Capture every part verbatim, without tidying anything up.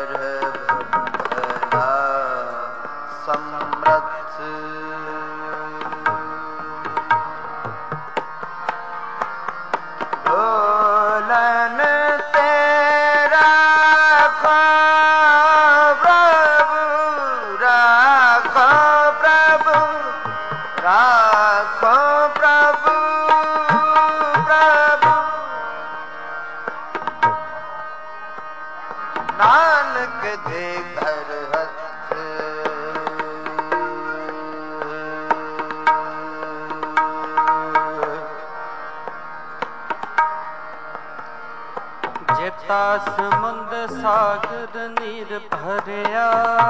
ਸਮੁੰਦ ਸਾਗਰ ਨੀਰ ਭਰਿਆ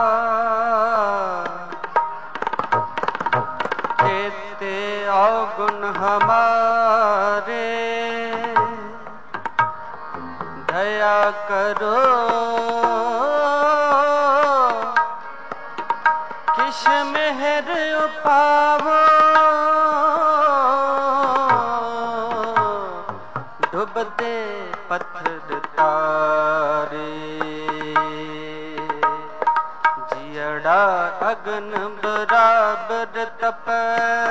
ਤੇਤੇ ਔਗੁਣ ਹਮਾਰੇ ਦਇਆ ਕਰੋ ਕਿਛ ਮਿਹਰ ਉਪਾਵੋ ਡੁੱਬਦੇ ਪੱਥਰ ਤਾਰੇ ਜਿਅੜਾ ਅਗਨ ਬਰਾਬਰ ਤਪੈ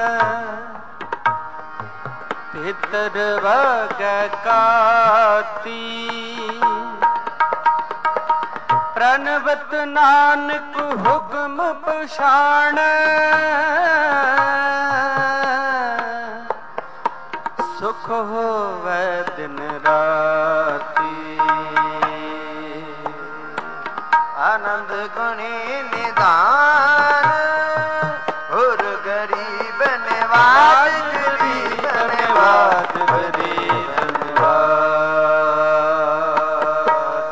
ਭੀਤਰ ਵਗੈ ਕਾਤੀ ਪ੍ਰਣਵਤ ਨਾਨਕ ਹੁਕਮ ਪਛਾਣੈ ਸੁਖ ਹੋਵੈ ਦਿਨ ਰਾਤੀ ਆਨੰਦ ਗੁਣੀ ਨਿਦਾਨ ਹੁਰ ਗਰੀਬ ਨਿਵਾਜ ਗਰੀਬ ਨਿਵਾਜ ਗਰੀਬ ਨਿਵਾਜ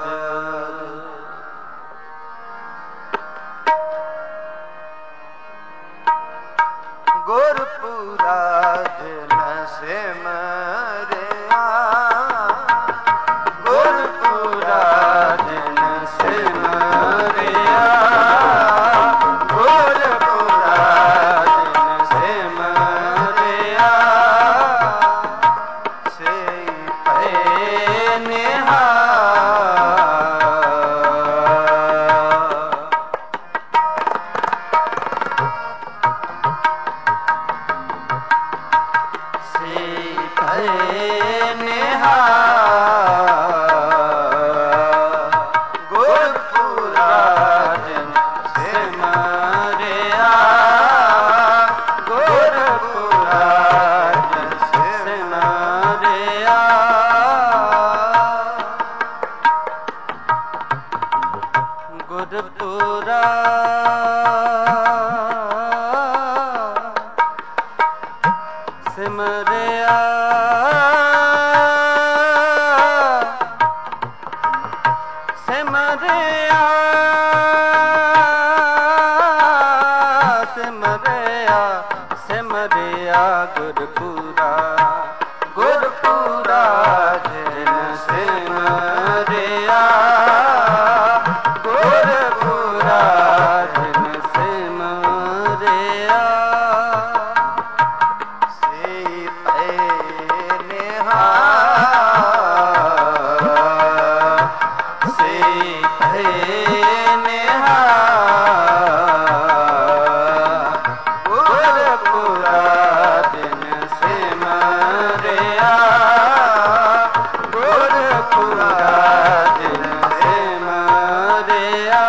ਗੁਰਪੂਰਾ ਜਨ ਸਿਮਰਿਆ ਗੁਰਪੂਰਾ ਜਨ ਸਿਮਰਿਆ ਗੁਰਪੂਰਾ ਜਨ ਸਿਮਰਿਆ ਸਈ ਭੈ ਨਿਹਾਲ ਗੁਰਪੂਰਾ ਸਿਮਰਿਆ ਸਿਮਰਿਆ ਸਿਮਰਿਆ ਸਿਮਰਿਆ ਗੁਰਪੂਰਾ ਗੁਰਪੂਰਾ ਜਿਨ ਸਿਮਰਿਆ ਗੁਰਪੂਰਾ ਜਿਨ ਸਿਮਰਿਆ ਸੇ ਭੈ ਨਿਹਾਲ ਸੇ ਭੈ ਨਿਹਾਲ ਗੁਰਪੂਰਾ ਜਿਨ ਸਿਮਰਿਆ ਗੁਰਪੂਰਾ ਜਿਨ ਸਿਮਰਿਆ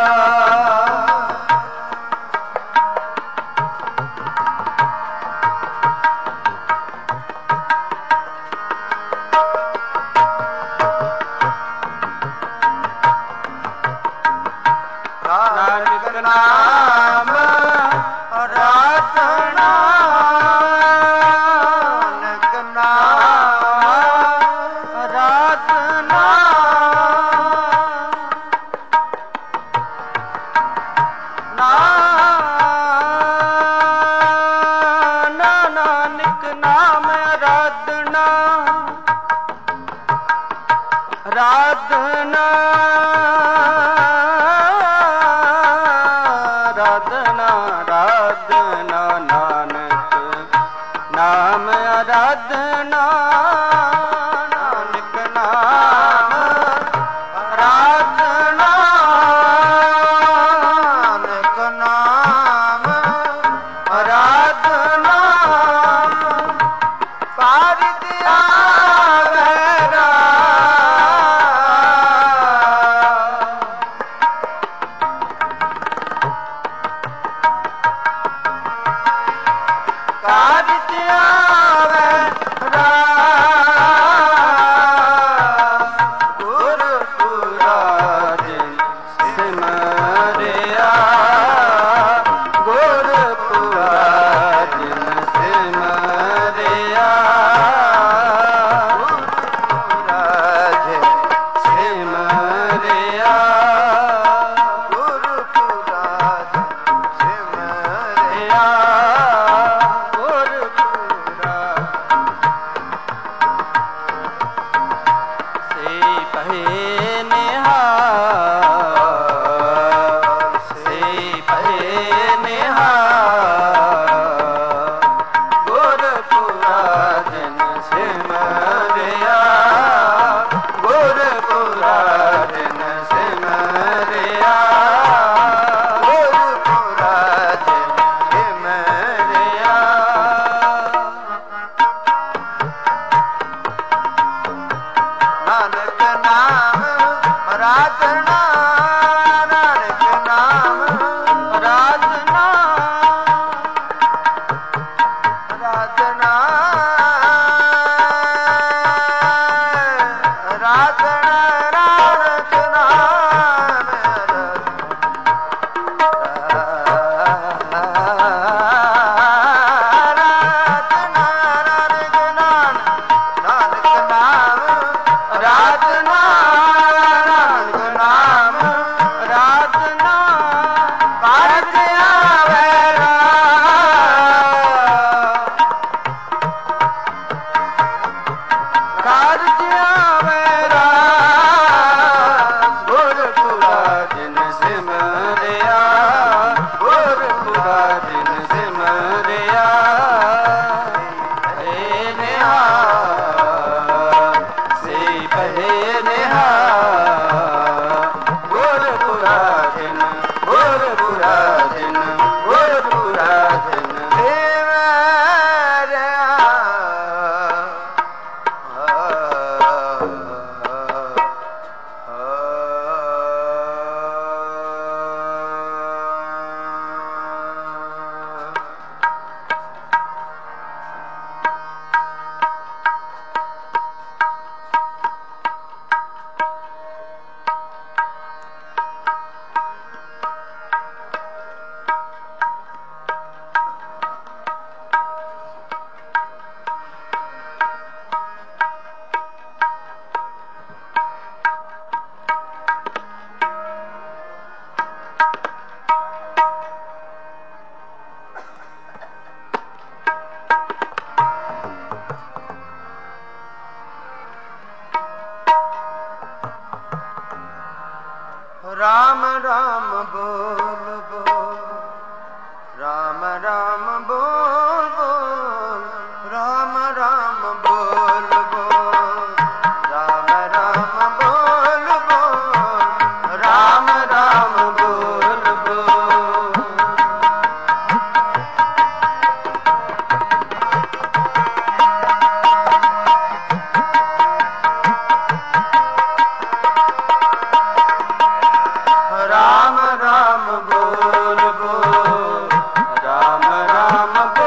ਨਾਨਕ ਨਾਮ ਰਤਨਾ ਨਾਨਕ ਨਾਮ ਰਤਨਾ ਨਾਨਕ ਨਾਮ ਰਤਨਾ ਰਾਧਨਾ ਰਾਧਨਾ सिमरिया गुरुपुरा सिमरिया गुरुपुरा से पहे निहाल से पहे निहाल गुरुपुरा दिन सिमरिया गुरुपुरा दिन सिमरिया गुरुपुरा दिन सिमरिया नानक नाम राधना नानक नाम राधना राधना राधना नानक नाम राधना नानक नाम नानक नाम राधना नानक नाम राधना कारज आवेरा कारज आवेरा गुरुपुरा दिन सिमरिया गुरुपुरा दिन सिमरिया हे निहाल से पहे निहाल गुरुपुरा दिन गुरुपुरा दिन गुरुपुरा दिन सिमरिया राम राम बोल बोल राम राम बोल बोल राम राम बोल बोल राम राम बोल बोल राम राम बोल बोल राम राम बोल बोल राम राम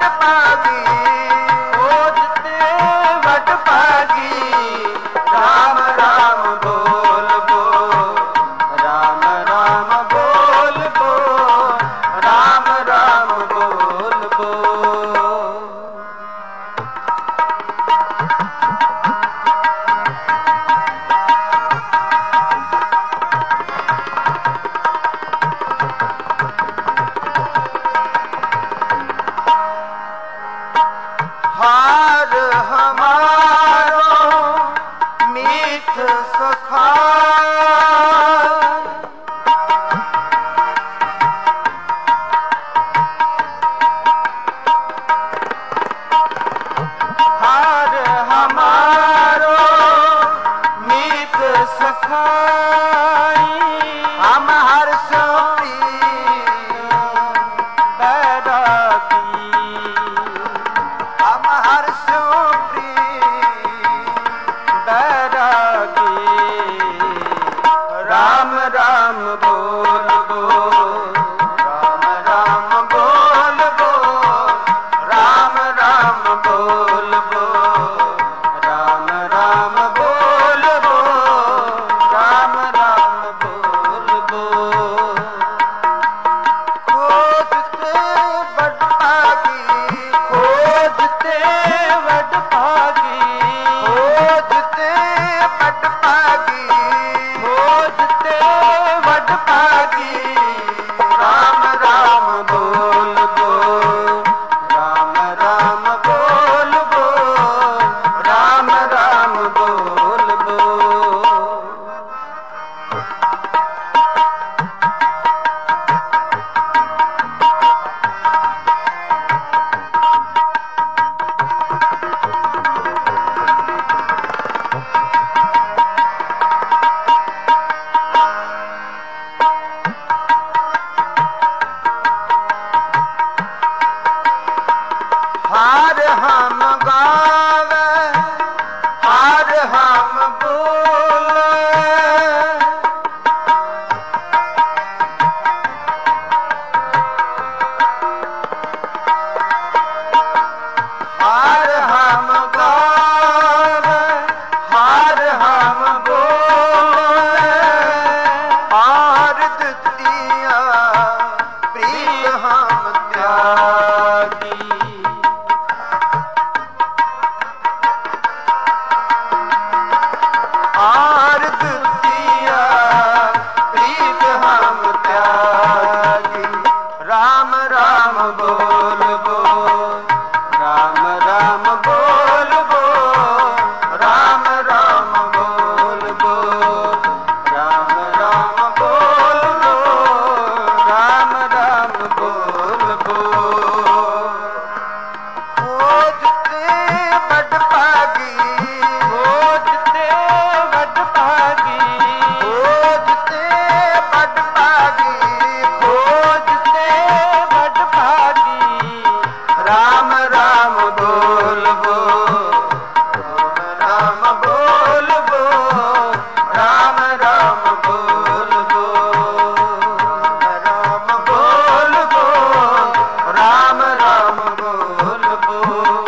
पागी खोजते बट पागी राम राम बोल बोल राम राम बोल बोल राम राम बोल बोल हार हमारो मीठ सखा हार हमारो मीठ सखाई हम हर सोई बैरागी हम हर सोई बैरागी राम राम बोल बोल राम राम बोल बोल राम राम बोल बोल राम राम बोल बोल राम राम बोल बोल खोजते बड़ पागी खोजते बड़ पागी खोजते बड़ पागी खोजते बड़ पागी राम राम बोल बोल राम राम बोल बोल राम राम बोल बोल हार हम गावे हार हम बोले हार हम गावे हार हम बोले हार दुतिया प्रिय हम त्यागी हार दुतिया प्रीत हम त्यागी राम राम बोल बोल राम राम बोल बोल राम राम बोल बोल राम राम बोल बोल राम राम बोल बोल खोजते बड़ पागी खोजते बड़ पागी खोजते बड़ पागी खोजते बड़ पागी राम राम बोल बोल राम बोल बोल राम राम बोल बोल राम बोल बोल राम राम बोल बोल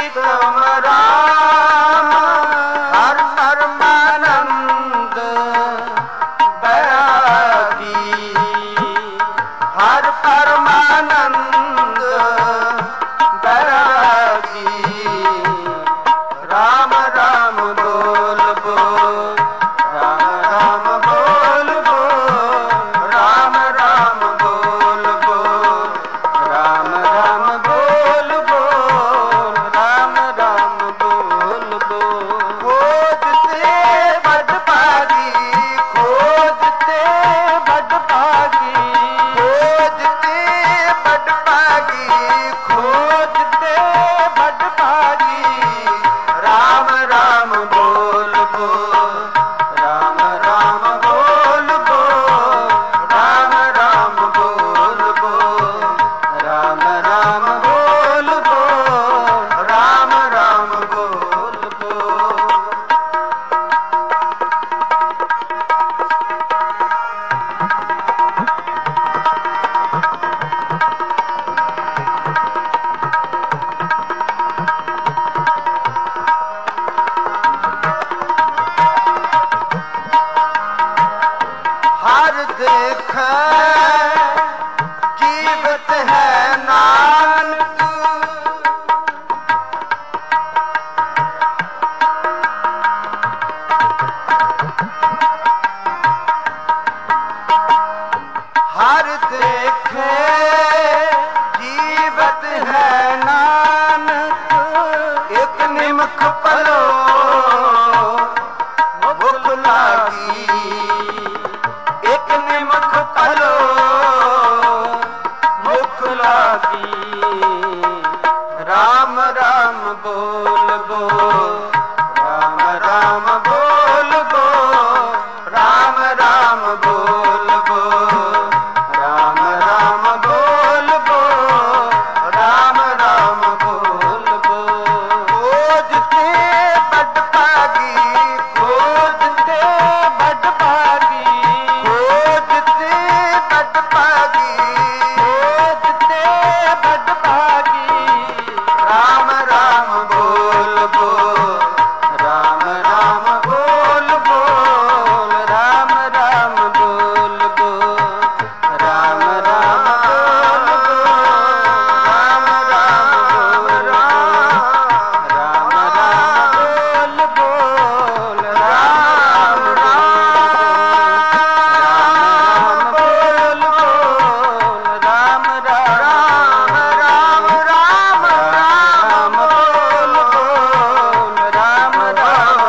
प्रीतम राम हर परमानंद बैरागी हर परमानंद बैरागी राम राम बोल बोल राम राम बोल बोल राम राम बोल बोल राम राम बोल बोल राम राम बोल बोल खोजते बड़ भागी खोजते बड़ भागी खोजते बड़ भागी खोजते बड़ भागी राम राम बोल बोल राम राम बोल बोल राम राम बोल बोल राम राम बोल बोल राम राम बोल बोल हर देख जीवत है नानक हर देख जीवत है नानक एक निमख पलो भूख लागी एक निमख पलो भूख लागी राम राम बोल बोल राम राम बोल बोल राम राम बोल बोल राम राम बोल बोल राम राम बोल बोल खोजते बड़ भागी खोजते बड़ भागी खोजते बड़ भागी खोजते बड़ भागी राम राम बोल बोल राम राम बोल बोल राम राम बोल बोल राम राम बोल बोल राम राम बोल बोल राम राम बोल बोल राम राम राम राम राम बोल बोल राम राम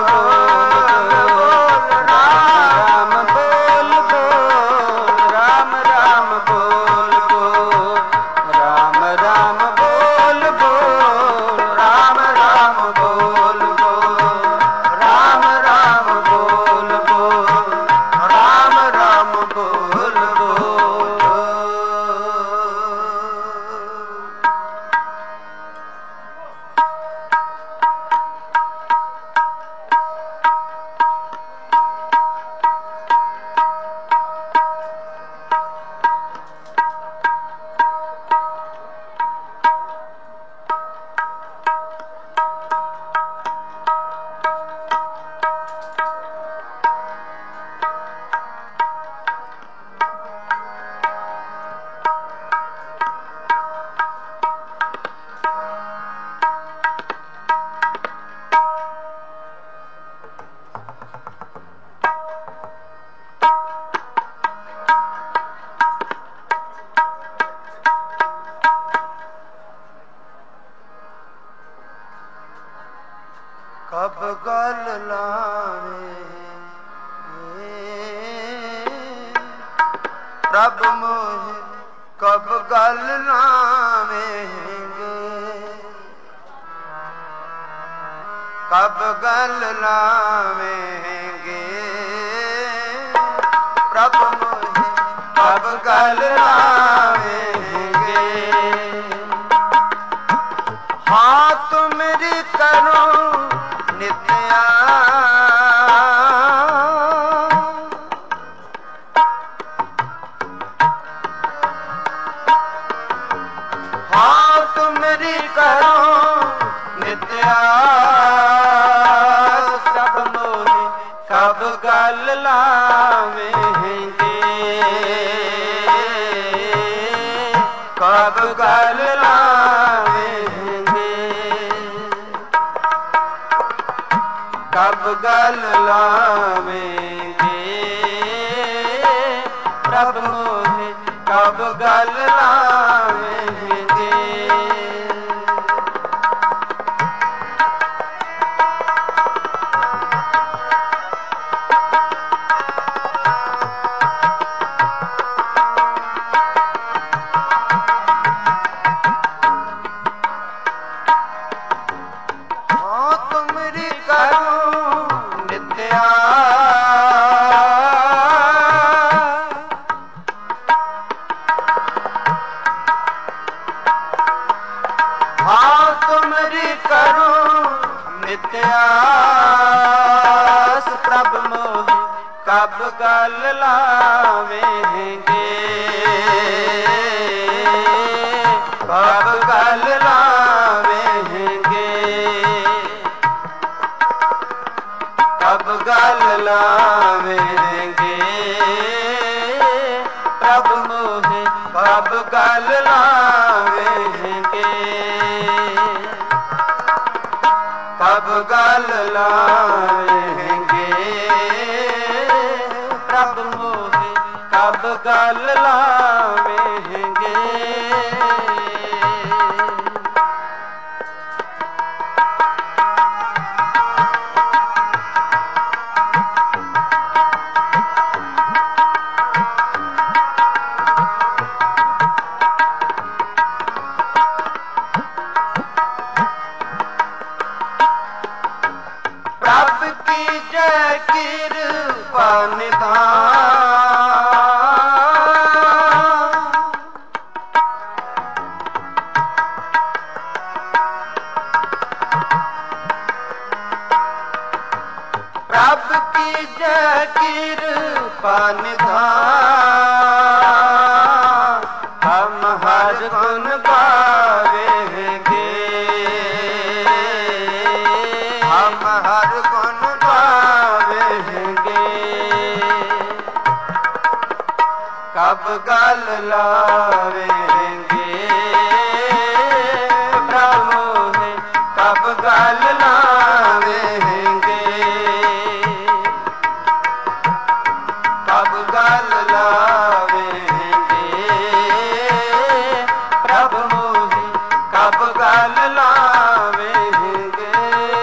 बोल बोल राम राम बोल बोल राम राम बोल बोल राम राम बोल बोल राम राम बोल बोल राम राम बोल बोल कब गल लावे प्रभ मोहे कब गल लावेंगे कब गल लावेंगे प्रभ मोहे कब गल लावेंगे हाँ तुमरी करो नित्या हाँ तुमरी करो नित्य ਆਸ ਪ੍ਰਭ ਮੋਹਿ ਕਬ ਗਲ ਲਾਵੇਂਗੇ ਕਬ ਗਲ ਲਾਵੇਂਗੇ ਕਬ ਗਲ ਲਾਵੇਂਗੇ ਪ੍ਰਭ ਮੋਹਿ ਕਬ ਗਲ ਲਾਵੇਂਗੇ ਆਸ ਪ੍ਰਭ ਮੋਹਿ ਕਬ ਗਲ ਲਾਵੇਂਗੇ ਕਬ ਗਲ ਲਾਵੇਂਗੇ ਕਬ ਗਲ ਲਾਵੇਂਗੇ ਪ੍ਰਭ ਮੋਹਿ ਕਬ ਗਲ ਲਾਵੇਂਗੇ ਕਬ ਗਲ ਲਾਵੇਂਗੇ ਪ੍ਰਭ ਮੋਹਿ ਕਬ ਗਲ ਲਾਵੇਂਗੇ ਪ੍ਰਭ ਕੀ ਜੈ ਕਿਰਪਾ ਨਿਧਾਨ ਪ੍ਰਭ ਕੀ ਜੈ ਕਿਰਪਾ ਨਿਧਾਨ ਹਮ ਹਰ ਗੁਣ ਗਾਵੇਂਗੇ ਹਮ ਹਰ ਗੁਣ ਗਾਵੇਂਗੇ ਕਬ ਗਲ ਲਾਵੇਂਗੇ ਪ੍ਰਭ ਮੋਹਿ ਕਬ ਗਲ ਲਾਵੇਂਗੇ ਕਬ ਗਲ ਲਾਵੇਂਗੇ ਪ੍ਰਭ ਮੋਹਿ ਕਬ ਗਲ ਲਾਵੇਂਗੇ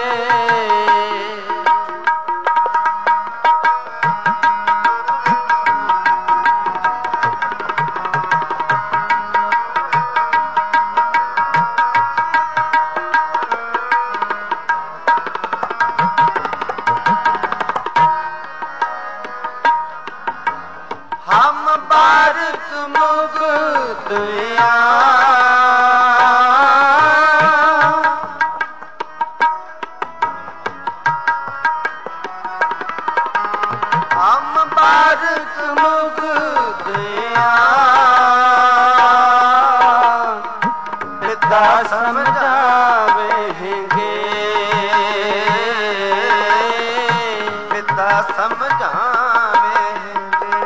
ਹਮ ਭਾਰਤ ਮੁਕਤ ਹਮ ਭਾਰਤ ਮੁਕਤ ਪਿਤਾ ਸਮਝਾਵੇਂਗੇ ਪਿਤਾ ਸਮਝਾਵੇਂਗੇ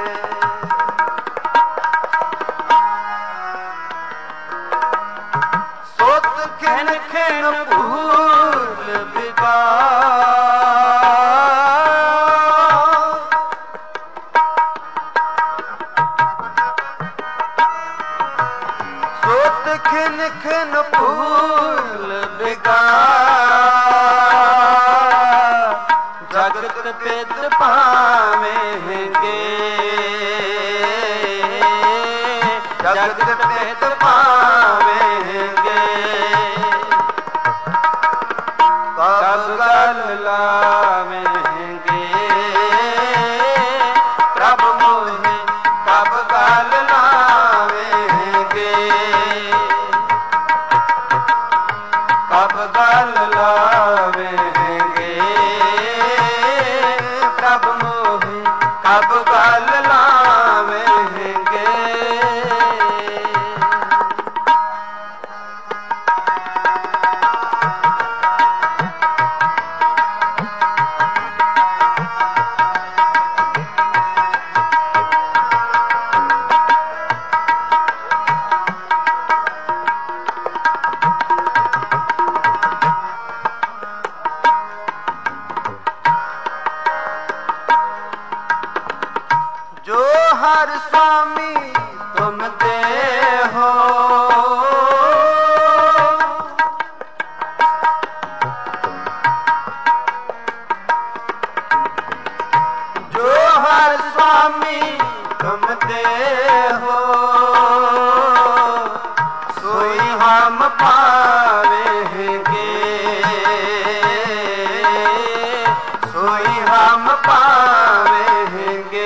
ਸੋਤ ਖਿਨ ਖਿਨ ਭੂਲ ਵਿਕਾਰ ਸੋਤ ਖਿਨ ਖਿਨ ਭੂਲ ਵਿਕਾਰ ਜਗਤ ਪਿਤ ਪਾਵੇਂਗੇ ਜਗਤ ਪਿਤ ਪਾਵੇਂਗੇ ਕਬ ਗਲ ਲਾਵੇਂਗੇ ਪ੍ਰਭ ਮੋਹਿ ਕਬ ਗਲ ਲਾਵੇਂਗੇ ਕਬ ਗਲ ਲਾਵੇਂਗੇ ਪ੍ਰਭ ਮੋਹਿ ਕਬ ਗਲ ਲਾਵੇਂਗੇ हो सोई हम पावेंगे, सोई हम पावेंगे।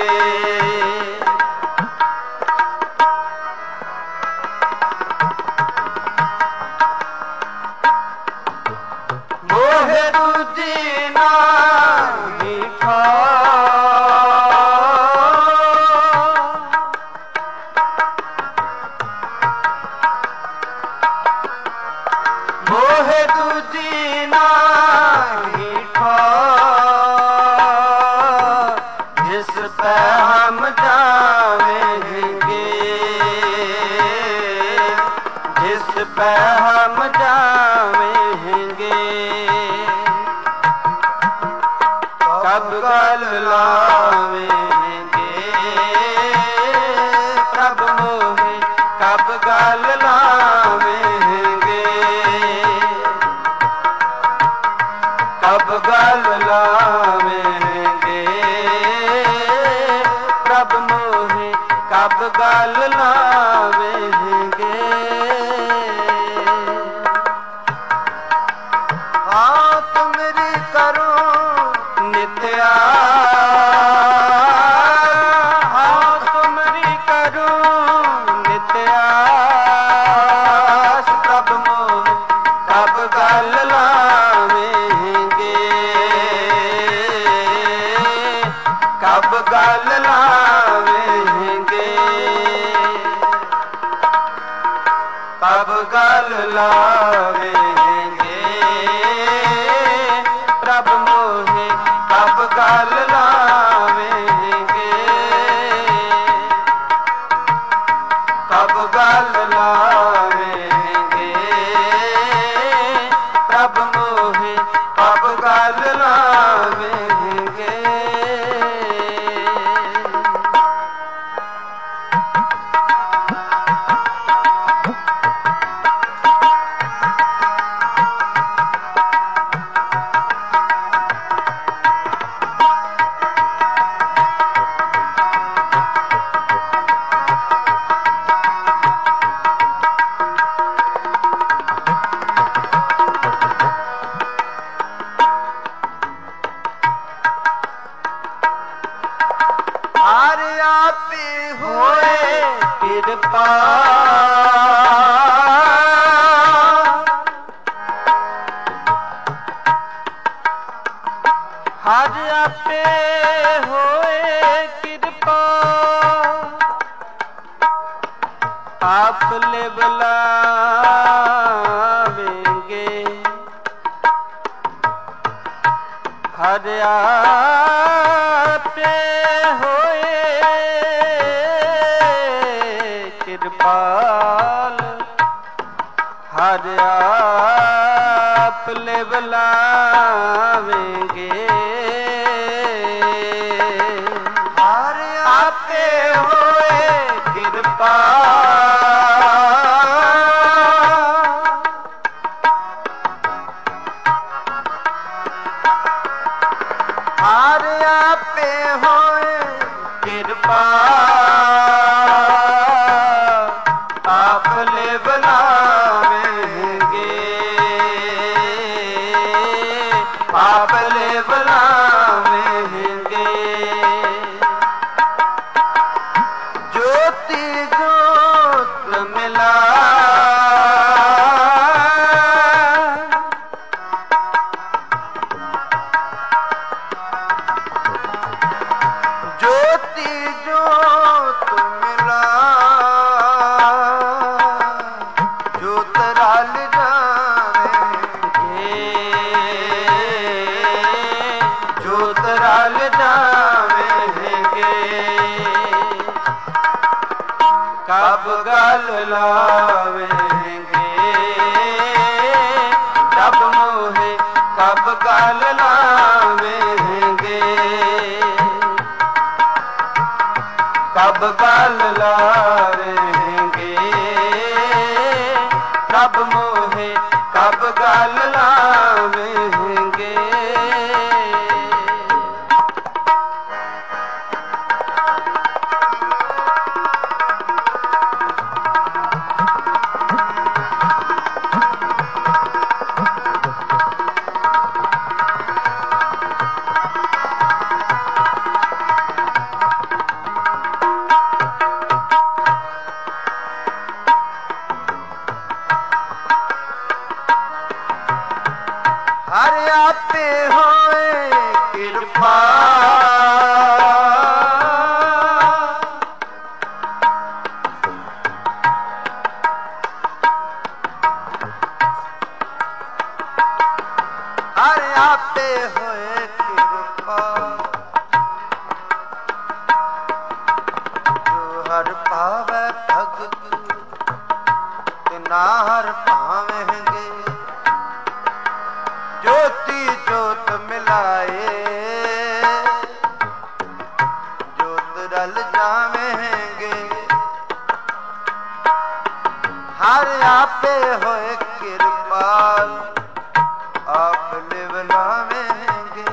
मोहे दूजी नाहीं मोहे दूजी नाहीं जिस पे हम जावेंगे, जिस पे हम जावेंगे। कब गल लावेंगे प्रभु मोहे, कब गल लावेंगे, कब गल लावेंगे प्रभु मोहे, कब गल लावेंगे। हाँ तुमरी करो नित्या, हाँ तुमरी करो नित्या प्रभु मोहे, कब गल लावेंगे, कब गल लावेंगे, कब गल लावेंगे प्रभु मोहे, कब गल लावेंगे, कब गल लावेंगे प्रभु मोहे, कब गल लावेंगे। हर आपे होए कृपा, हर आपे होए कृपा, आप ले बुलावेंगे, हर आपे कृपाल, हर आप ले बुलावेंगे, हर आपे होए कृपा, हर आपे होए कृपा, आप ले बुलावेंगे, आप ले बुलावेंगे। ज्योति ज्योत मिला, ज्योति ज्योत मिला, ज्योत रल जावेंगे, ज्योत रल जावेंगे। कब गल लावेंगे प्रभु मोहे, कब गल लावेंगे, कब गल लावेंगे प्रभु मोहे, कब गल लावेंगे। आपे होए कृपा हर आपे होए कृपा जो हर पावे भगत तिना हर पावेंगे ज्योति ज्योत मिलाए ज्योत रल जावेंगे हर आपे होए कृपाल आप लिव लावेंगे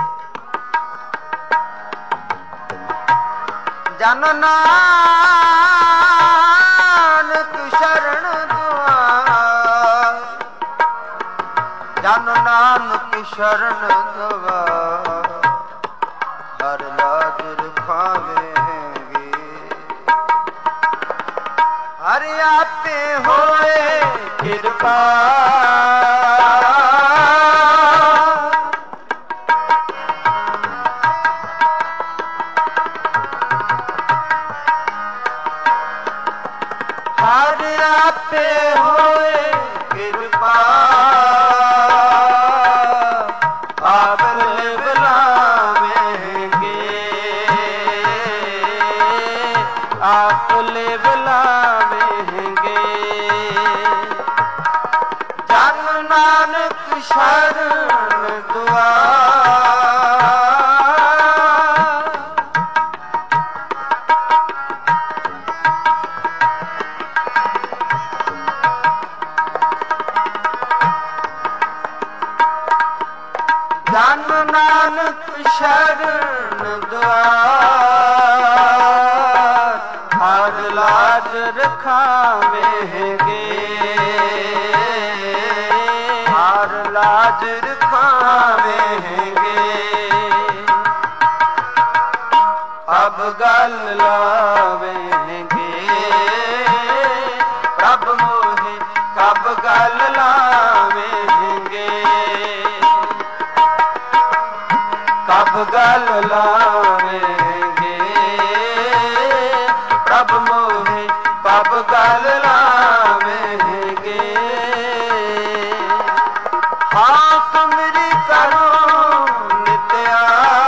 जन नानक शरण दुआर जन नानक शरण दुआर हर लाज रखावेंगे हर आपे होए कृपा हर आपे होए कृपा आप लिव लावेंगे आप लिव लावेंगे जन नानक शरण दुआर जन नानक शरण दुआर हर लाज रखावेंगे हर लाज रखावेंगे अब गल लावेंगे प्रभु मोहे कब गल लावेंगे कब गल लावेंगे प्रभु मोहे कब गल लावेंगे हाँ तुमरी करो नित्या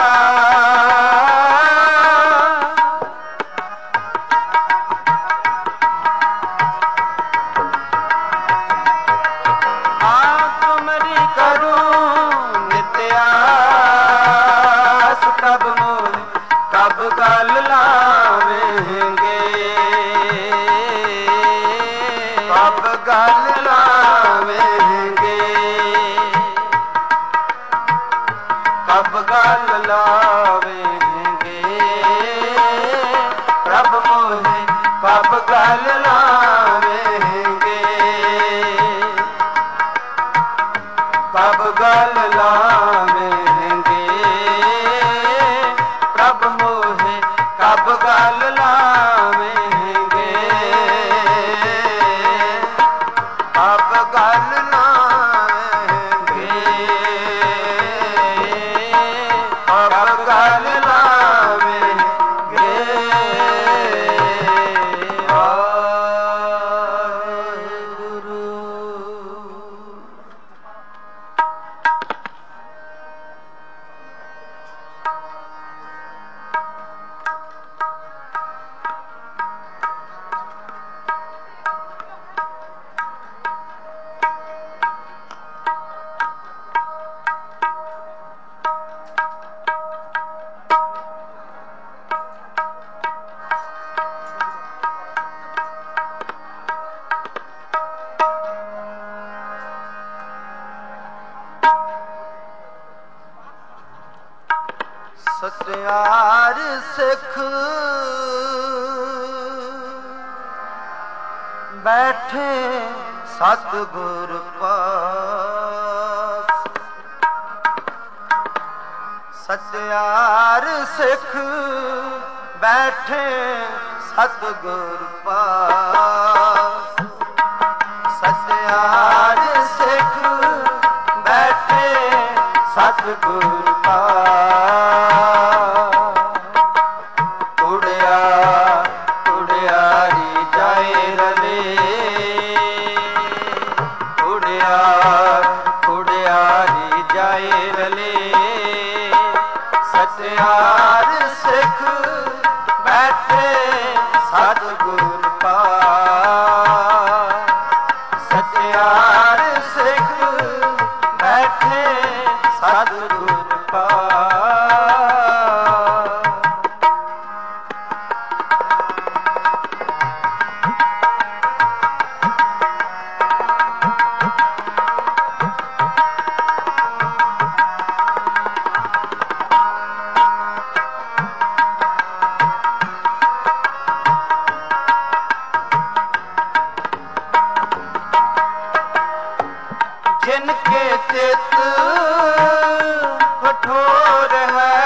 हाँ तुमरी करो नित्या कब मोहे कब गल लावेंगे कब गल लावेंगे कब गल लावेंगे प्रभु मोहे कब गल लावेंगे कब गल लावेंगे प्रभु मोहे कब गल लावेंगे कब गल लावेंगे कब गल लावेंगे वाहेगुरु सत्यार सिख बैठे सतगुर पास सत्यार सिख बैठे सतगुर पास सत्यार सिख बैठे ਸਤਿਗੁਰ ਪਾਇਆ। ਉੜਿਆ ਉੜਿਆਰੀ ਜਾਏ ਰਲੇ, ਉੜਿਆ ਉੜਿਆਰੀ ਜਾਏ ਰਲੇ। ਸਚਿਆਰ ਸਿੱਖ ਬੈਠੇ ਸਤਿਗੁਰ ਪਾਇਆ। ਸਚਿਆਰ ਸਿੱਖ ਬੈਠੇ ਸਤਿਗੁਰ ਪਾਇਆ। जिनके चित कठोर है,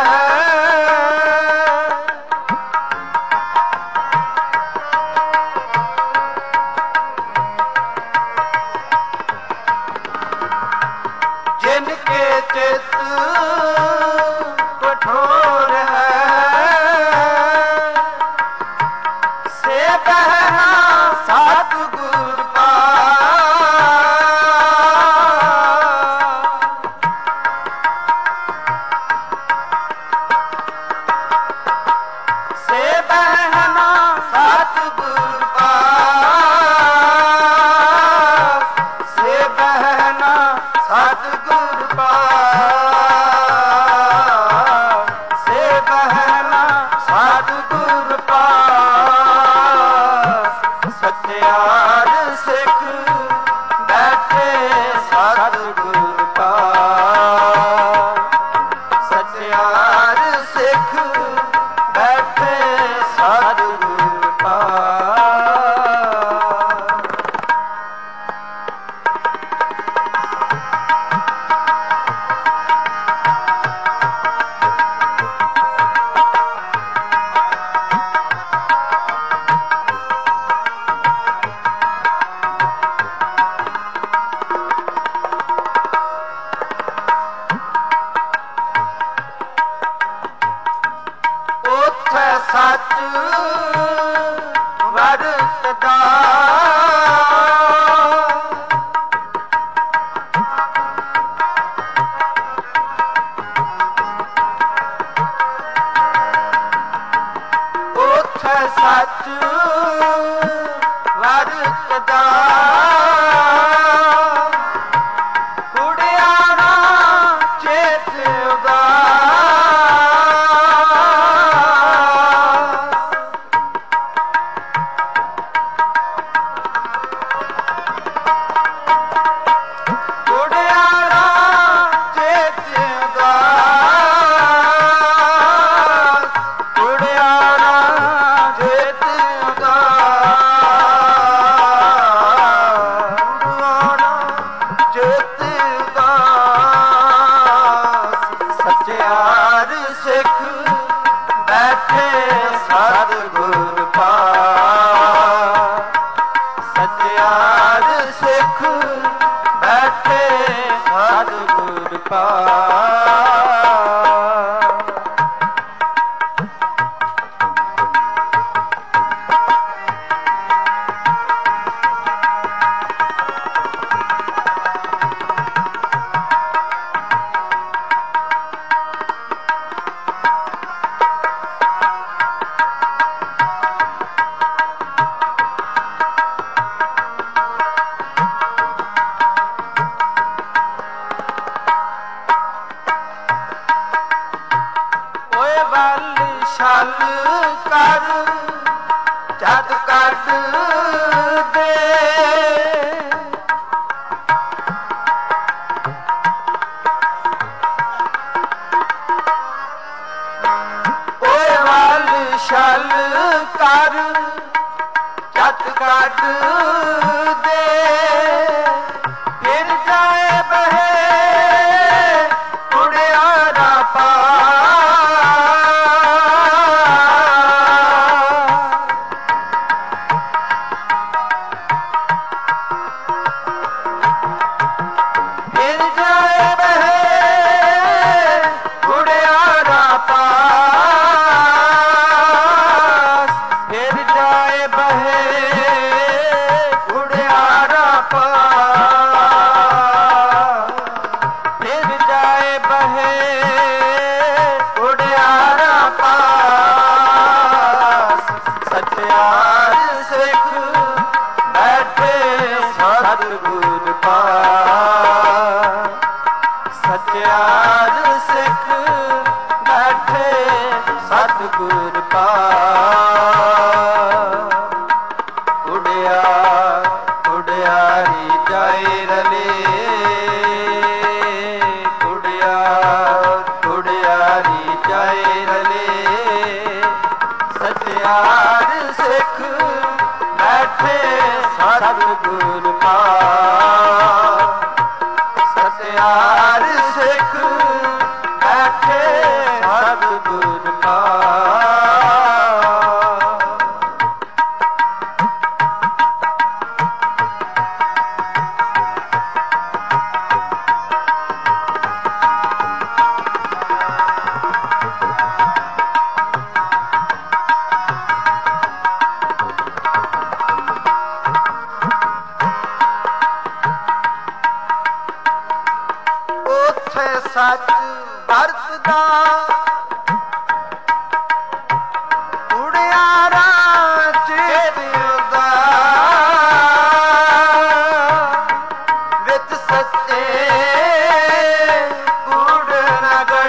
जिनके चित कठोर है, से बहना सतगुर ਸਚਿਆਰ ਸਿੱਖ ਬੈਠੇ ਸਤਿਗੁਰ ਪਾਇਆ। ਸਚਿਆਰ ਸਿੱਖ ਬੈਠੇ ਸਤਿਗੁਰ ਪਾਇਆ। ਸੱਚ ਵਰਤਦਾ ਉੱਥੇ ਸੱਚ ਵਰਤਦਾ। ਕੁੜਿਆਣਾ ਚੇਤ ਸਿੱਖ ਬੈਠੇ ਸਤਿਗੁਰ ਪਾਇਆ। ਸਚਿਆਰ ਸਿੱਖ ਬੈਠੇ ਸਤਿਗੁਰ ਪਾਇਆ। ਛਲ ਕਰ ਜਦ ਕੱਢ ਦੇ, ਓਏ ਵੱਲ ਛਲ ਕਰ ਜਦ ਕੱਢ ਦੇ। ਫਿਰ ਜਾਏ ਬਹੇ ਉੜਿਆਰਾ ਪਾ, ਫਿਰ ਜਾਏ ਬਹੇ ਸਿੱਖ ਬੈਠੇ ਸਤਿਗੁਰ ਪਾਸ। ਉਡਿਆ ਉਡਿਆਰੀ ਜਾਏ ਰਲੇ, ਉਡਿਆ ਉਡਿਆਰੀ ਜਾਏ ਰਲੇ, ਸਚਿਆਰ ਸਿੱਖ ਬੈਠੇ ਸਤਿਗੁਰ ਪਾਸ। ਸਚਿਆਰ ਸਿੱਖ ਬੈਠੇ ਸਤਿਗੁਰ ਪਾਸ। ਸੱਚ ਵਰਤਦਾ ਉਡਿਆਰਾ ਚੇਤਦਾ, ਵਿੱਚ ਸੱਚੇ ਕੂੜ ਨ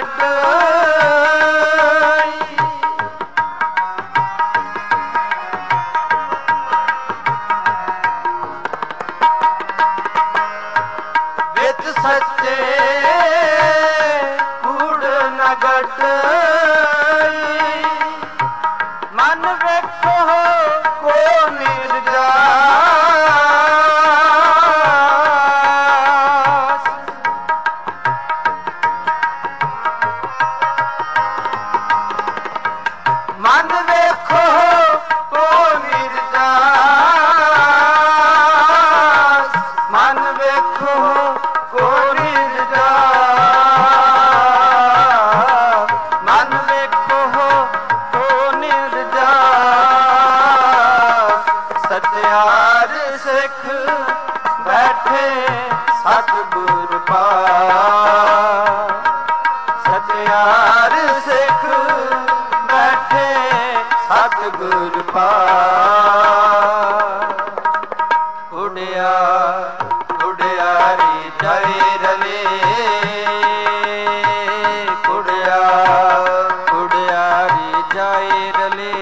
ਗੱਡਈ। ਵਿੱਚ ਸੱਚੇ ਮਨ ਵੇਖੋ ਕੋ ਨਿਰਜਾਸ। ਮਨ ਵੇਖੋ ਕੋ ਨਿਰਜਾਸ। ਮਨ ਵੇਖੋ ਕੋ ਨਿਰਜਾਸ। ਮਨ ਵੇਖੋ ਕੋ ਨਿਰਜਾਸ। ਸਚਿਆਰ ਸਿੱਖ ਬੈਠੇ ਸਤਿਗੁਰ ਪਾਸ। ਸਚਿਆਰ ਸਿੱਖ ਬੈਠੇ ਸਤਿਗੁਰ ਪਾਸ। ਉਡਿਆ ਉਡਿਆਰੀ ਜਾਏ ਰਲੇ, ਉਡਿਆ ਉਡਿਆਰੀ ਜਾਏ ਰਲੇ,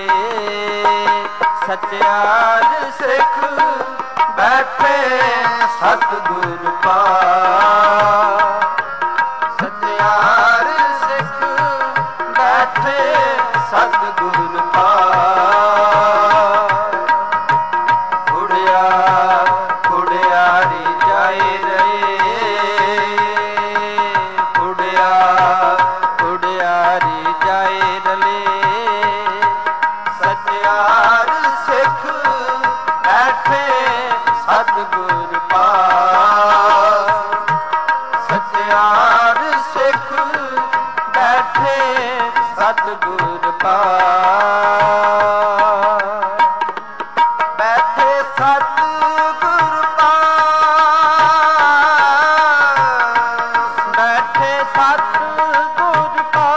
ਸਚਿਆਰ ਸਿੱਖ ਬੈਠੇ ਸਤਿਗੁਰ ਪਾਸ। ਸਚਿਆਰ ਸਿੱਖ ਬੈਠੇ ਸਤਿਗੁਰ ਪਾਸ। ਉਡਿਆ ਉਡਿਆਰੀ ਜਾਏ ਰਲੇ, ਉਡਿਆ ਉਡਿਆਰੀ ਜਾਏ ਰਲੇ, ਸਚਿਆਰ ਸਿੱਖ ਬੈਠੇ ਸਤਿਗੁਰ ਪਾਸ। ਸਚਿਆਰ ਸਿੱਖ ਬੈਠੇ ਸਤਿਗੁਰ ਪਾਸ। ਬੈਠੇ ਸਤਿਗੁਰ ਪਾਸ। ਬੈਠੇ ਸਤਿਗੁਰ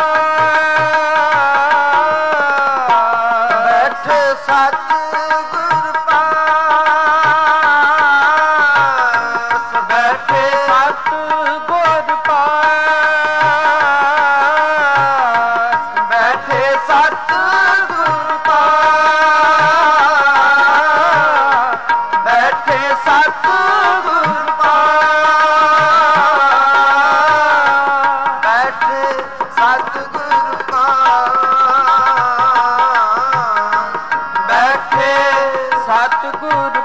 ਪਾਸ। ਬੈਠੇ ਸਤਿਗੁਰ ਪਾਸ। ਬੈਠੇ ਸਤਿਗੁਰ ਪਾਸ। ਬੈਠੇ ਸਤਿਗੁਰ ਪਾਸ। ਬੈਠੇ ਸਤਿਗੁਰ ਪਾਸ। ਬੈਠੇ ਸਤਿਗੁਰ ਪਾਸ। ਬੈਠੇ ਸਤਿਗੁਰ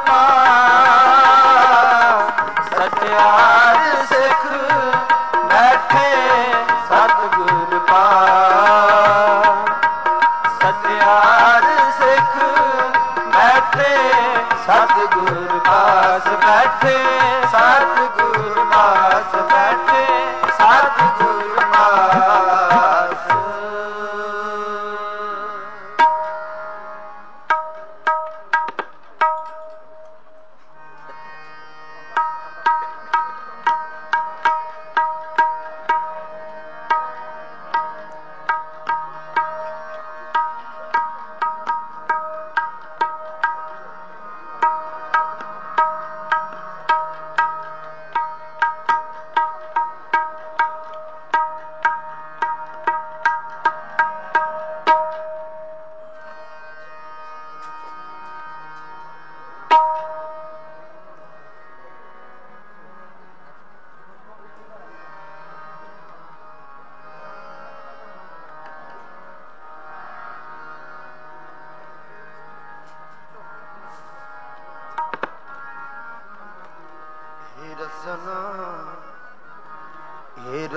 ਪਾਸ। ਸਚਿਆਰ ਸਿੱਖ ਬੈਠੇ ਸਤਿਗੁਰ ਪਾਸ। ਸਚਿਆਰ ਸਿੱਖ ਬੈਠੇ ਸਤਿਗੁਰ ਪਾਸ। ਬੈਠੇ ਸਤਿਗੁਰ ਪਾਸ। ਬੈਠੇ ਸਤਿਗੁਰ ਪਾਸ।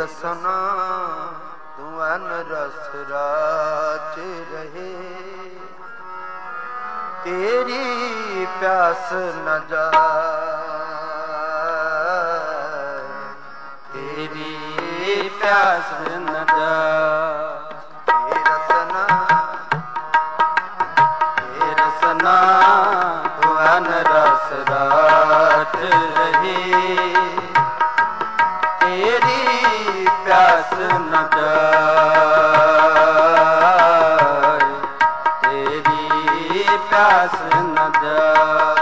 ਰਸਨਾ ਤੂੰ ਅਨ ਰਸ ਰਾਚ ਰਹੇ, ਤੇਰੀ ਪਿਆਸ ਨ ਜਾਏ, ਤੇਰੀ ਪਿਆਸ ਨ ਜਾਏ। ਰਸਨਾ ਰਸਨਾ ਤੂੰ ਅਨ ਰਸ ਰਾਚ ਰਹੇ, ਤੇਰੀ ਪਿਆਸ ਨ ਜਾਏ, ਤੇਰੀ ਪਿਆਸ ਨ ਜਾਏ।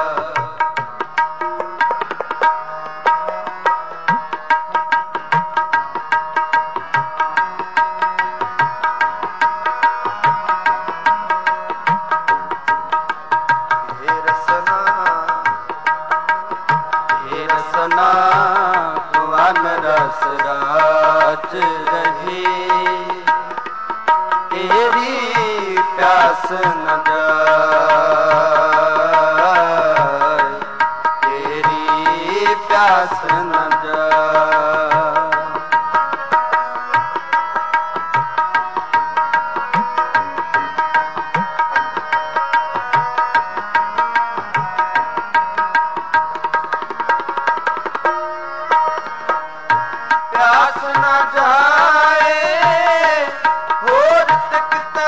ਰਸਨਾ ਤੂੰ ਅਨ ਰਸ ਰਾਚ ਰਹੇ, ਤੇਰੀ ਪਿਆਸ ਨ ਜਾਏ, ਤੇਰੀ ਪਿਆਸ ਨ ਜਾਏ। ਪਿਆਸ ਨ ਜਾਏ ਹੋਰ ਤੱਕਤਾ,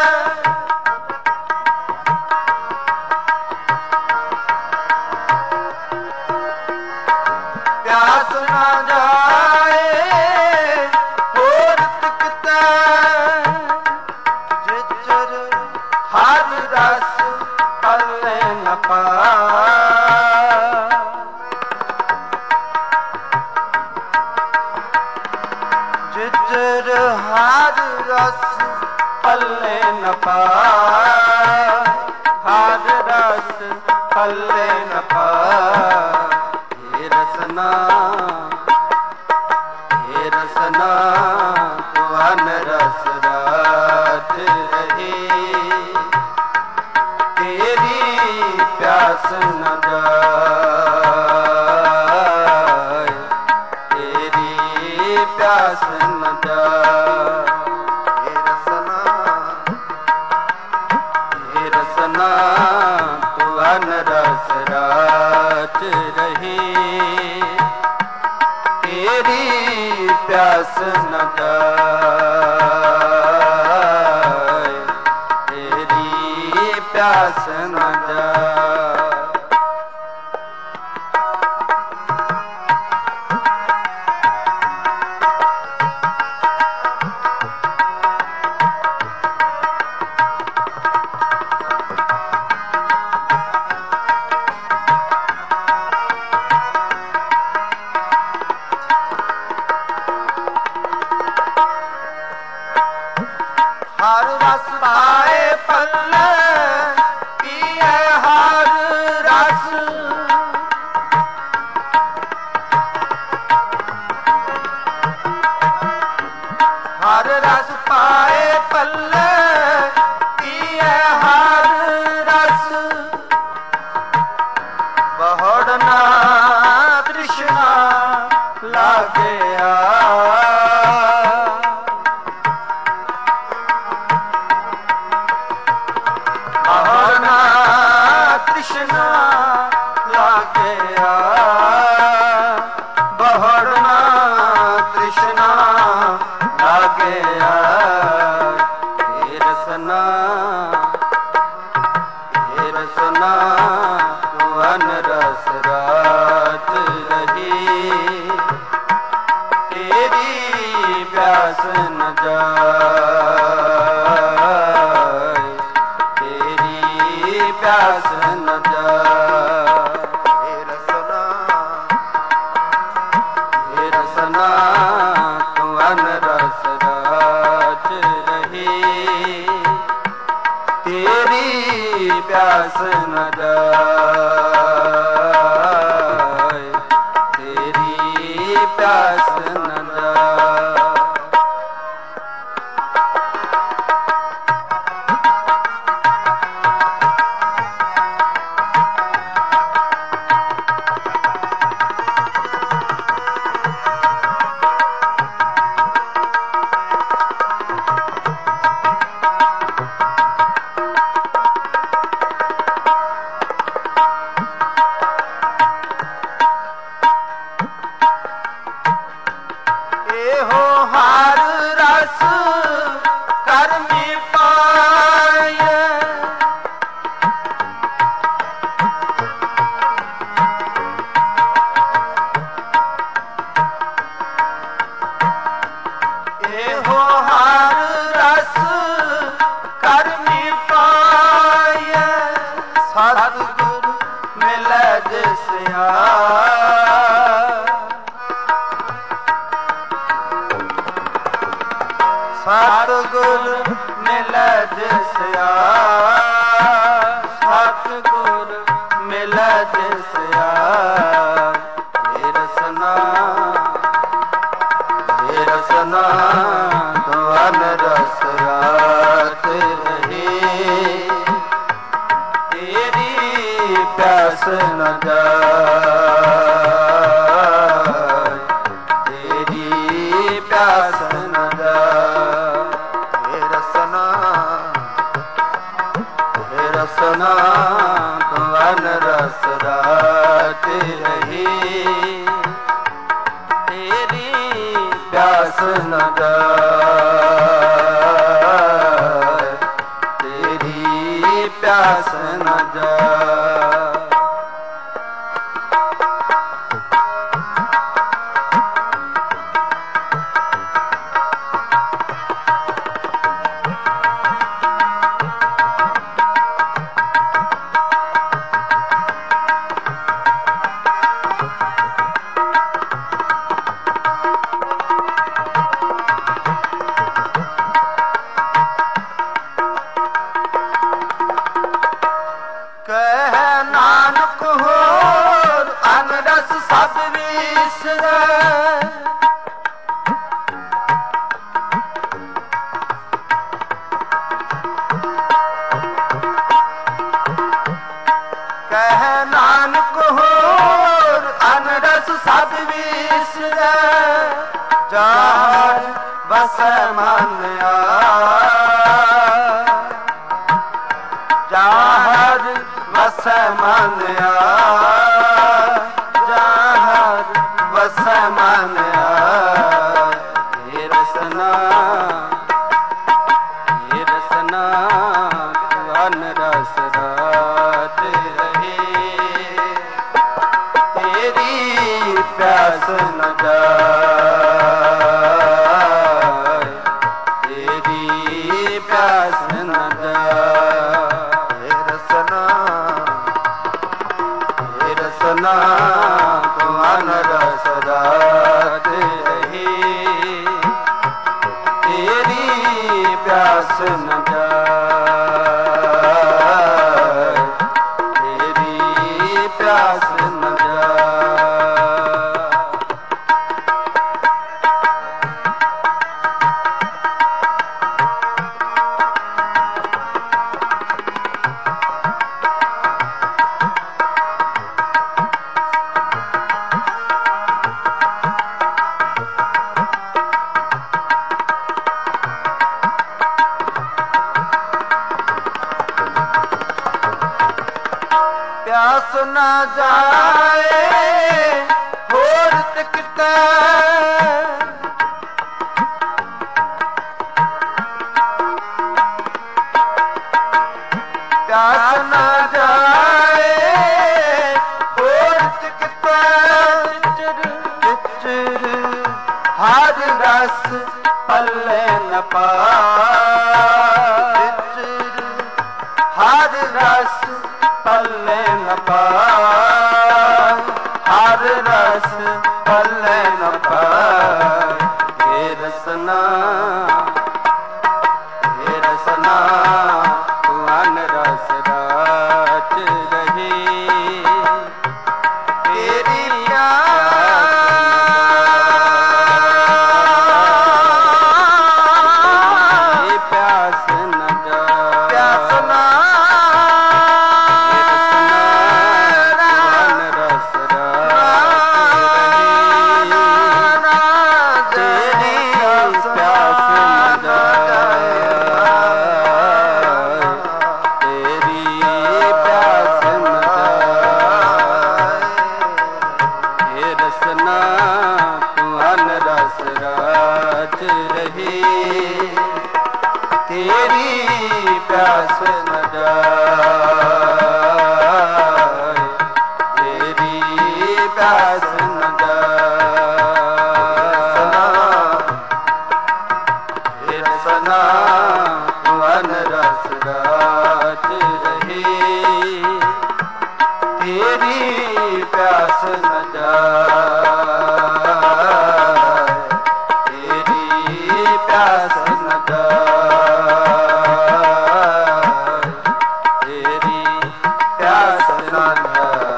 ਪਿਆਸ ਨ ਜਾਏ ਹੋਰ ਤੱਕਤਾ, ਜਿਚਰ ਹਰ ਰਸ ਪੱਲੇ ਨ ਪਾਏ, ਜਿਚਰ ਹਰ ਰਸ ਪੱਲੇ ਨ ਪਾਏ, ਹਰ ਰਸ ਪੱਲੇ ਨ ਪਾਏ। ਹੇ ਰਸਨਾ ਹੇ ਰਸਨਾ ਤੂੰ ਅਨ ਰਸ ਰਾਚ ਰਹੇ, ਤੇਰੀ ਪਿਆਸ ਨ ਜਾਏ, ਤੇਰੀ ਪਿਆਸ ਨ ਜਾਏ। ਹੇ ਰਸਨਾ ਹੇ ਰਸਨਾ ਤੂੰ ਅਨ ਰਸ ਰਾਚ ਰਹੇ, ਤੇਰੀ ਪਿਆਸ ਨ ਜਾਏ, ਤੇਰੀ ਪਿਆਸ ਨ ਜਾਏ। ਹਰ ਰਸ ਪਾਏ ਪੱਲੇ ਪੀਏ ਹਰ ਰਸ, ਹਰ ਰਸ ਪਾਏ ਪੱਲੇ ਪੀਏ ਹਰ ਰਸ, ਬਹੁੜ ਨਾ ਤ੍ਰਿਸ਼ਨਾ ਲਾਗਿਆ, ਬਹੁੜ ਨਾ ਤ੍ਰਿਸ਼ਨਾ ਲਾਗਿਆ, ਬਹੁੜ ਨਾ ਤ੍ਰਿਸ਼ਨਾ ਲਾਗਿਆ। ਹੇ ਰਸਨਾ ਹੇ ਰਸਨਾ ਤੂੰ ਅਨ ਰਸ ਰਾਚ ਰਹੇ, ਤੇਰੀ ਪਿਆਸ ਨ ਜਾਏ, ਤੇਰੀ ਪਿਆਸ ਨ ਜਾਏ। ਹੇ ਰਸਨਾ ਹੇ ਰਸਨਾ ਤੂੰ ਅਨ ਰਸ ਰਾਚ ਰਹੇ, ਤੇਰੀ ਪਿਆਸ ਨ ਜਾਏ, ਤੇਰੀ ਪਿਆਸ ਨ ਜਾਏ। ਹਰ ਰਸ ਕਰਮੀ ਪਾਏ ਸਤਿਗੁਰ ਮਿਲੈ ਜਿਸ ਆਏ ਸਤਿਗੁਰ ਮਿਲੈ ਜਿਸ ਆਏ ਸਤਿਗੁਰ ਮਿਲੈ ਜਿਸ ਆਏ ਏ ਰਸਨਾ ਏ ਰਸਨਾ ਤੁਅਨ ਰਸ ਰਾਤ ਰਹੀ ਤੇਰੀ ਪਿਆਸ ਨ ਜਾਏ ਤੇਰੀ ਪਿਆਸ ਨ ਜਾਏ ਏ ਰਸਨਾ ਏ ਰਸਨਾ ਤੁਅਨ ਰਸ ਰਾਤ ਰਹੀ ਤੇਰੀ ਪਿਆਸ ਨ ਜਾਏ ਤੇਰੀ ਪਿਆਸ ਨ ਜਾਏ ਕਹਿ ਨਾਨਕ ਹੋਰ ਅਨਰਸ ਸਭ ਵਿਸਰੈ ਕਹਿ ਨਾਨਕ ਹੋਰ ਅਨਰਸ ਸਭ ਵਿਸਰੈ ਜਾਹਿ ਵਸੈ ਮਨ ਆਏ ਜਾਹਿ ਵਸੈ ਮਨ ਆਏ ਜਾਹਿ ਵਸੈ ਮਨ ਆਏ ਏ ਰਸਨਾ ਏ ਰਸਨਾ ਤੁਅਨ ਰਸ ਰਾਤ ਰਹੀ ਤੇਰੀ ਪਿਆਸ ਨ ਜਾਏ ਤੇਰੀ ਪਿਆਸ ਨ ਜਾਏ ਰਸਨਾ ਤੁਅਨ ਰਸ ਰਾਤ ਰਹੀ ਤੇਰੀ ਪਿਆਸ ਨ ਜਾਏ ਤੇਰੀ ਪਿਆਸ ਨ ਜਾਏ ਪਿਆਸ ਨ ਜਾਏ ਹੋਰ ਤਿਕਟੈ ਪਿਆਸ ਨ ਜਾਏ ਹੋਰ ਤਿਕਟੈ ਚਿਚਰ ਹਰ ਰਸ ਪੱਲੇ ਨ ਪਾਏ ਹਰ ਰਸ ਪੱਲੇ ਨ ਪਾਏ ਹਰ ਰਸ ਪੱਲੇ ਨ ਪਾਏ ਏ ਰਸਨਾ ਏ ਰਸਨਾ ਤੁਅਨ ਰਸ ਰਾਤ ਰਹੀ ਤੇਰੀ ਪਿਆਸ ਨ ਜਾਏ ਪਿਆਸ ਨਾ ਤੇਰੀ ਪਿਆਸ ਨ ਜਾਏ ਤੇਰੀ ਪਿਆਸ ਨ ਜਾਏ ਰਸਨਾ ਵਨ ਰਸ ਰਾਜ ਰਹੀ, ਤੇਰੀ ਪਿਆਸ ਨ ਜਾਏ, ਤੇਰੀ ਪਿਆਸ ਨ ਜਾਏ, ਤੇਰੀ ਪਿਆਸ ਨ ਜਾਏ।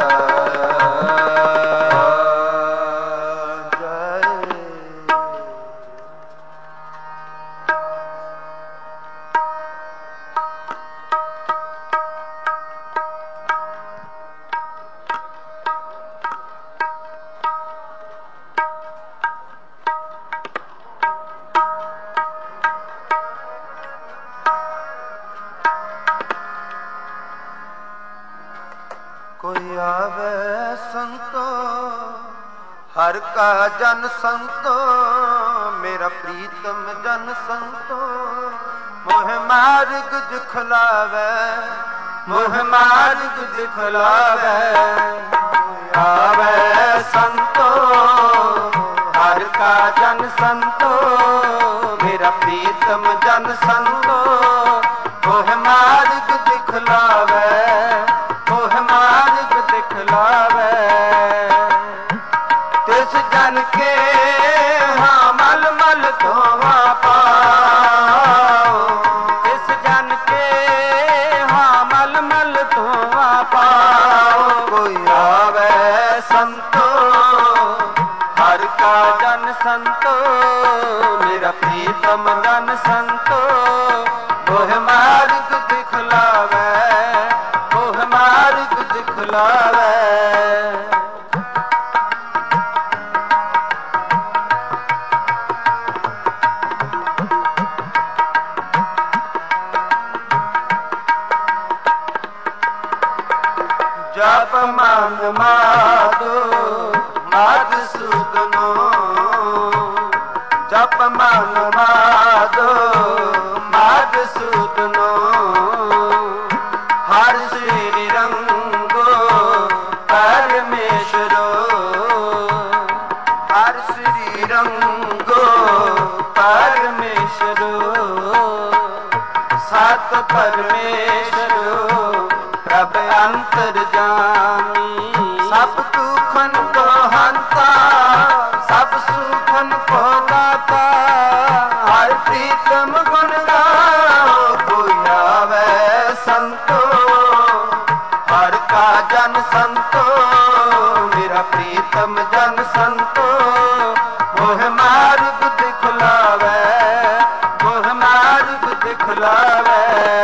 ਕੋਈ ਆਵੇ ਸੰਤੋ ਹਰ ਕਾ ਜਨ ਸੰਤੋ, ਮੇਰਾ ਪ੍ਰੀਤਮ ਜਨ ਸੰਤੋ, ਮੋਹ ਮਾਰਗ ਦਿਖਲਾਵੇ, ਮੋਹ ਮਾਰਗ ਦਿਖਲਾਵੇ। ਆਵੇ ਸੰਤੋ ਹਰ ਕਾ ਜਨ ਸੰਤੋ, ਮੇਰਾ ਪ੍ਰੀਤਮ ਜਨ ਸੰਤੋ, ਮੋਹ ਮਾਰਗ ਦਿਖਲਾਵੇ, ਮੋਹ ਮਾਰਗ ਦਿਖਲਾਵੇ। ਤਿਸ ਜਨ ਕੇ ਹਾਂ ਮਲ ਮਲ ਧੋਵਾ ਪਾਓ, ਤਿਸ ਜਨ ਕੇ ਹਾਂ ਮਲ ਮਲ ਧੋਵਾ ਪਾਓ। ਕੋਈ ਆਵੇ ਸੰਤੋ ਹਰ ਕਾ ਜਨ ਸੰਤੋ, ਮੇਰਾ ਪ੍ਰੀਤਮ ਜਨ ਸੰਤੋ, ਮੋਹ ਮਾਰਗ ਦਿਖਲਾਵੇ, ਮੋਹ ਮਾਰਗ ਦਿਖਲਾਵੇ। ਜਪ ਮਨ ਮਾਧੋ ਮਧੁਸੂਦਨੋ, ਜਪ ਮਨ ਮਾਧੋ ਮਧੁਸੂਦਨੋ, ਹਰ ਸ੍ਰੀ ਰੰਗੋ ਪਰਮੇਸ਼ਰੋ, ਹਰ ਸ੍ਰੀ ਰੰਗੋ ਪਰਮੇਸ਼ਰੋ, ਸਤ ਪਰਮੇਸ਼ਰੋ ਪ੍ਰਭ ਅੰਤਰ ਜਾਮੀ। ਸਭ ਦੁਖਨ ਕੋ ਹੰਤਾ, ਸਭ ਸੁਖਨ ਕੋ ਦਾਤਾ, ਹਰ ਪ੍ਰੀਤਮ ਗੁਣ ਗਾਓ। ਕੋਈ ਆਵੇ ਸੰਤੋ ਹਰ ਕਾ ਜਨ ਸੰਤੋ, ਮੇਰਾ ਪ੍ਰੀਤਮ ਜਨ ਸੰਤੋ, ਮੋਹ ਮਾਰਗ ਦਿਖਲਾਵੇ, ਮੋਹ ਮਾਰਗ ਦਿਖਲਾਵੇ।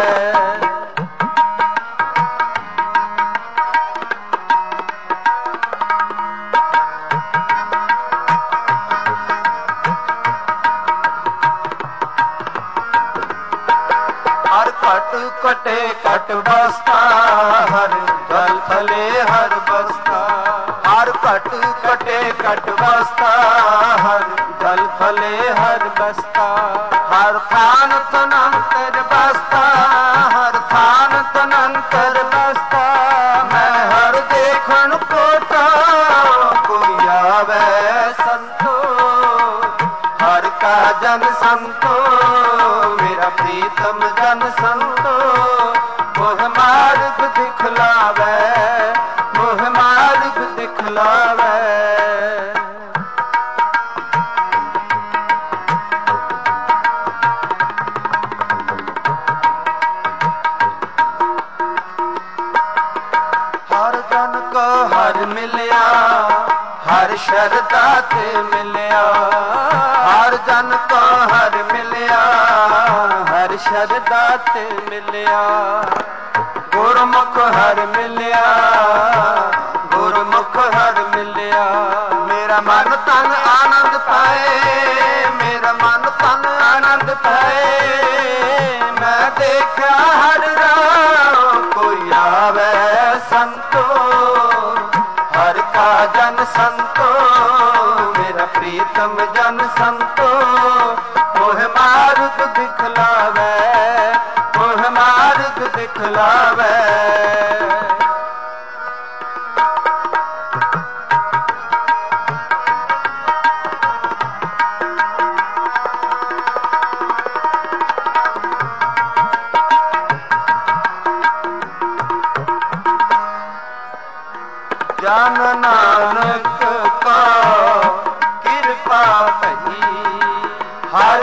ਘਟ ਕਟੇ ਘਟ ਬਸਤਾ, ਹਰ ਜਲ ਥਲੇ ਹਰ ਬਸਤਾ, ਹਰ ਘਟ ਕਟੇ ਘਟ ਬਸਤਾ, ਹਰ ਜਲ ਥਲੇ ਹਰ ਬਸਤਾ, ਹਰ ਥਾਨ ਤਨੰਤਰ ਬਸਤਾ, ਹਰ ਥਾਨ ਤਨੰਤਰ ਬਸਤਾ। ਮੈਂ ਹਰ ਦੇਖਣ ਕੋਟਾ, ਕੋਈ ਆਵੇ ਸੰਤੋ ਹਰ ਕਾ ਜਨ ਸੰਤੋ, ਮੇਰਾ ਪ੍ਰੀਤਮ ਜਨ ਸੰਤੋ, ਮੋਹ ਮਾਰਗ ਦਿਖਲਾਵੇ, ਮੋਹ ਮਾਰਗ ਦਿਖਲਾਵੇ। ਹਰ ਜਨ ਕੋ ਹਰ ਮਿਲਿਆ, ਹਰ ਸ਼ਰਧਾ ਤੇ ਮਿਲਿਆ, ਹਰ ਜਨ ਕੋ ਹਰ ਮਿਲਿਆ, ਹਰ ਸ਼ਰਧਾ ਤੇ ਮਿਲਿਆ। ਗੁਰਮੁਖ ਹਰ ਮਿਲਿਆ, ਗੁਰਮੁਖ ਹਰ ਮਿਲਿਆ। ਮੇਰਾ ਮਨ ਤਨ ਆਨੰਦ ਪਾਏ, ਮੇਰਾ ਮਨ ਤਨ ਆਨੰਦ ਪਾਏ। ਮੈਂ ਦੇਖਿਆ ਹਰ ਰਾਹ, ਕੋਈ ਆਵੇ ਸੰਤੋ ਹਰ ਕਾ ਜਨ ਸੰਤੋ, ਮੇਰਾ ਪ੍ਰੀਤਮ ਜਨ ਸੰਤੋ, ਮੋਹ ਮਾਰਗ ਦਿਖਲਾਵੇ, ਮੋਹ ਮਾਰਗ ਦਿਖਲਾਵੇ।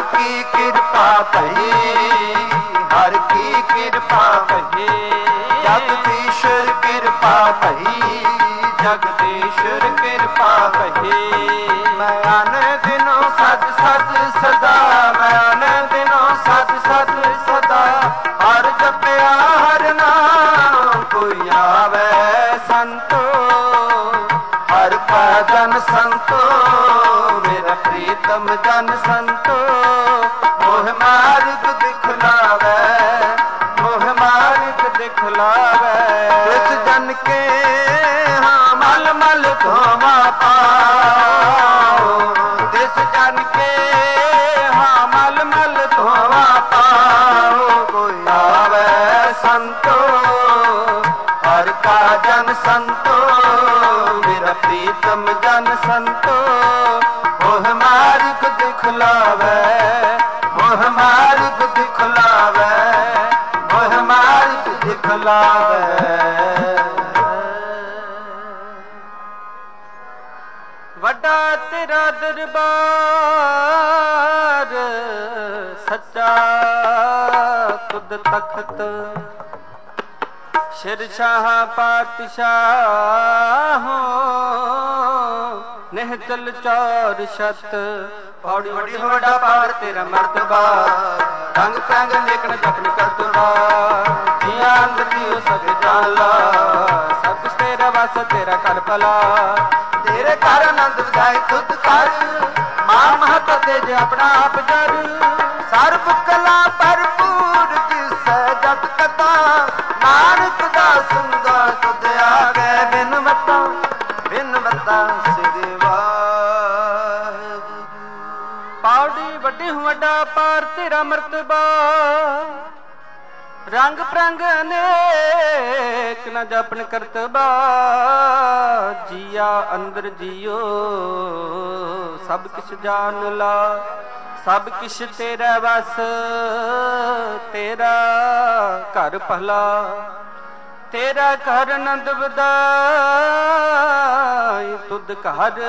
की कृपा भई, हर की कृपा भई, जगदीश्वर कृपा भई, जगदीश्वर कृपा भई। मैं अन दिनों सद सद सदा, मैं अन दिनों सद सद सदा, हर जपया हर नाम कोई आवे संतो, हर का जन संतो, मेरा प्रीतम जन संतो, मोह मार्ग दिखलावे, मोह मार्ग दिखलावे। इस जन के हाँ मल मल धोवा पाओ, इस जन के हाँ मल मल धोवा पाओ, कोई आवे संतो, हर का जन संतो, मेरा प्रीतम जन संतो, मोह मार्ग दिखलावे, मोह मार्ग दिखलावे, मोह मार्ग दिखलावे। वड्डा तेरा दरबार सच्चा तुद तखत, शिरशाह पातशाह निहचल चौर शत। पौड़ी वड्डी हो वड्डा पार तेरा मर्तबा, रंग पैंग लेकन जपन करतबा, जिया अंदर दियो सब जाला, सब कुछ तेरा वास तेरा कर भला, तेरे कर आनंद विधाए तुद कर, मां महत तेज अपना आप जर, सर्व कला भरपूर जिस जत कथा, नानक दास सुंदा तुद आगे बिन मता, बिन मता सिर वाहिगुरू। पौड़ी वड्डी वड्डा पार तेरा मर्तबा, रंग प्रंग अनेक न जपन करतबा, जिया अंदर जियो सब किछ जान ला, सब किछ तेरा वस तेरा घर भला, तेरा घर नंद बधाई तुद घर,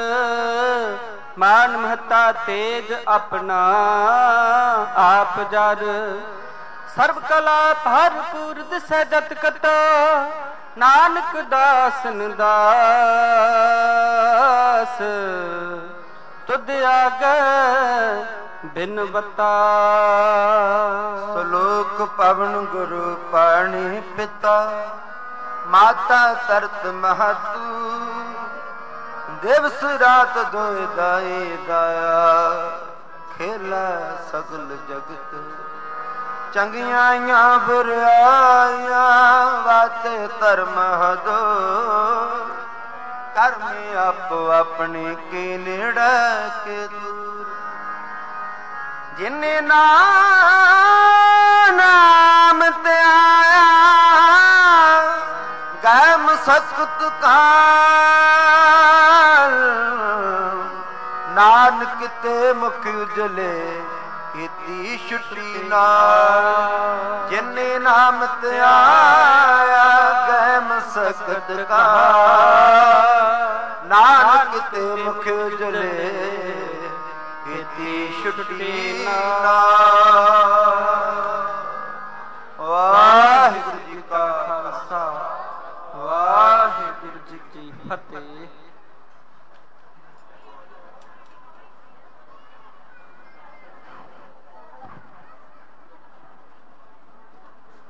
मान महता तेज अपना आप जर, सर्व कला भरपूर दिसै जत कता, नानक दासन दास तुद आगे बिन बता। श्लोक पवन गुरु पाणी पिता, माता तरत महतु, दिवस रात दोय दाई दाया, खेला सगल जगत, चंगियां बुराइयां वाते धर्म हदो, कर्म आपो अपने के नेड़े के दूर, जिन्हें नाम ते आया गैम सख्त काल, नानक ते मुख उजले इति छुट्टी नाल, जिन्ने नाम ते आया गैम सकत का, नानक ते मुख उजले इति छुट्टी नाल। वाहिगुरू जी का खालसा, वाहिगुरू जी की फतेह।